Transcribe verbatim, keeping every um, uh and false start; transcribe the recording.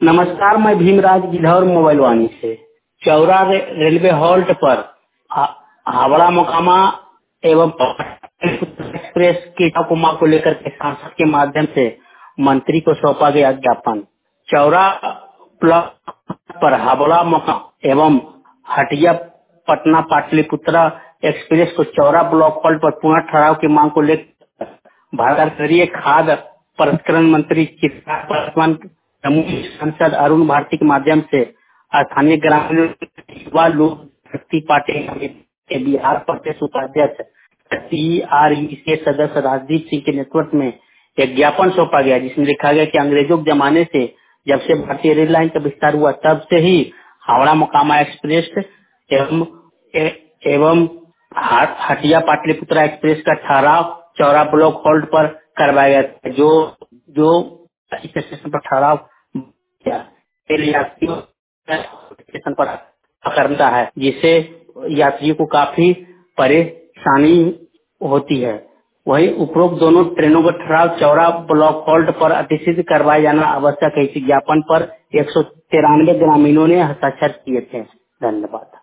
नमस्कार, मैं भीमराज गिधौर मोबाइल वाणी से। चौरा रे, रेलवे हॉल्ट पर हा- हावड़ा मोकामा एवं एक्सप्रेस की ठाकुमा को लेकर के सांसद के माध्यम से मंत्री को सौंपा गया ज्ञापन। चौरा प्लॉट पर हावड़ा मोकामा एवं हटिया पटना पाटलिपुत्रा एक्सप्रेस को चौरा ब्लॉक हॉल्ट पर पुनः ठहराव की मांग को लेकर भारत केंद्रीय खाद्य प्रसंस्करण मंत्री किसान पासवान जमुई सांसद अरुण भारती के माध्यम से स्थानीय ग्रामीण युवा लोक शक्ति पार्टी के बिहार प्रदेश उपाध्यक्ष टीआरई के सदस्य राजदीप सिंह के नेतृत्व में एक ज्ञापन सौंपा गया, जिसमें लिखा गया कि अंग्रेजों के जमाने से जब से भारतीय रेल लाइन का विस्तार हुआ तब से ही हावड़ा मोकामा एक्सप्रेस एवं ए- एवं हा- हटिया पाटलिपुत्रा एक्सप्रेस का ठहराव चौरा ब्लॉक हॉल्ट पर करवाया गया था, जो जो इस स्टेशन पर ठहराव किया। रेल यात्रियों स्टेशन पर करता है, जिससे यात्रियों को काफी परेशानी होती है। वही उपरोक्त दोनों ट्रेनों का ठहराव चौरा ब्लॉक हॉल्ट पर अतिसिद्ध करवाया जाना आवश्यक है। इस ज्ञापन पर एक सौ तिरानवे ग्रामीणों ने हस्ताक्षर किए थे। धन्यवाद।